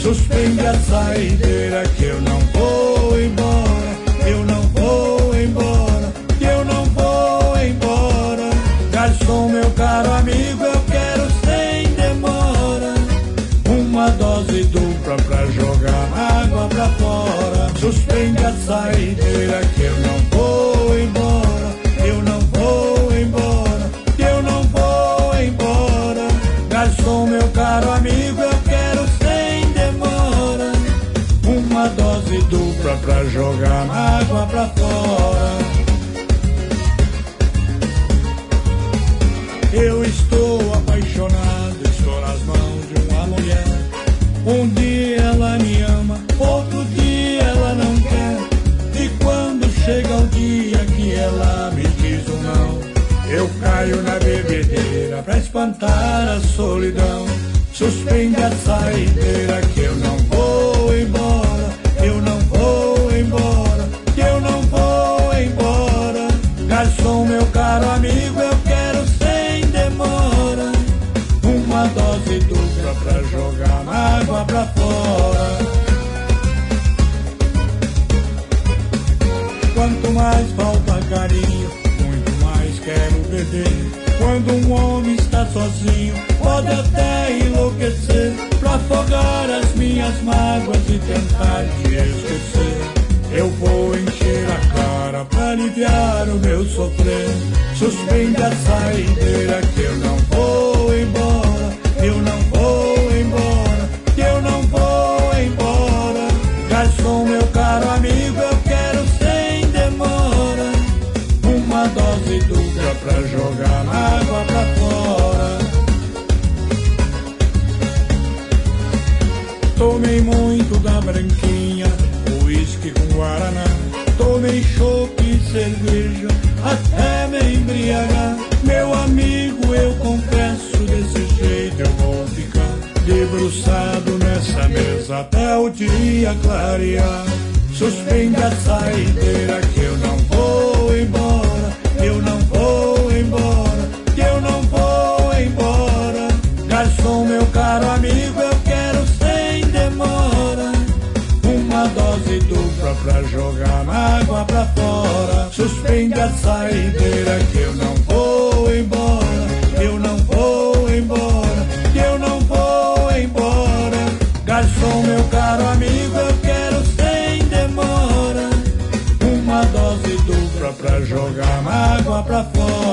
Suspende a saideira que eu não vou embora, eu não vou embora, eu não vou embora. Garçom, meu caro amigo, eu quero sem demora uma dose dupla pra jogar água pra fora. Suspende a saideira que eu não vou embora, eu não vou embora, eu não vou embora. Garçom, meu caro amigo, eu quero sem demora uma dose dupla pra jogar água pra fora. Eu estou apaixonado, estou nas mãos de uma mulher. Um dia ela me ama, outro dia ela não quer. E quando chega o dia que ela me diz um não, eu caio na bebedeira pra espantar a solidão. Suspende a saideira que eu não vou embora, eu não vou embora, eu não vou embora. Garçom, meu caro amigo, eu quero sem demora uma dose dupla pra jogar água pra fora. Quanto mais falta carinho, muito mais quero beber. Quando um homem está sozinho, pode até enlouquecer pra afogar as minhas mágoas e tentar te esquecer. Eu vou encher a cara pra aliviar o meu sofrer. Suspende a saideira que eu não vou embora, eu não vou embora, eu não vou embora. Garçom, meu caro amigo, eu quero sem demora uma dose dupla pra jogar água pra fora. Tomei muito da branquinha, uísque com guaraná. Tomei chopp e cerveja até me embriagar. Meu amigo, eu confesso, desse jeito eu vou ficar debruçado nessa mesa até o dia clarear. Suspende a saideira que eu não vou embora, eu não vou embora, eu não vou embora. Garçom, meu caro amigo, eu quero sem demora uma dose dupla pra jogar água pra fora. Suspende a saideira que eu não vou embora, eu não vou embora, eu não vou embora. Garçom, meu caro amigo, eu quero sem demora uma dose dupla pra jogar água pra fora.